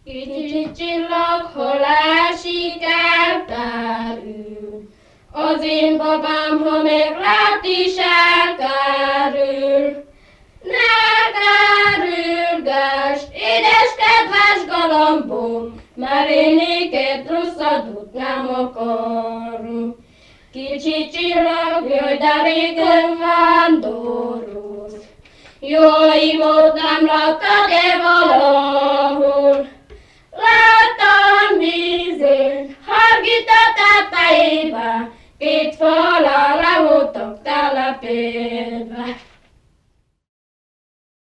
Kicsi csillag, hol ásik, eltárül. Az én babám, ha még lát is elkárül. Ne kárülgess, édes kedves galambom, mert én néked rosszat nem akarom. Kicsi csillag, jöjj, de régen vándorolsz. Jó imót nem láttad-e valahol?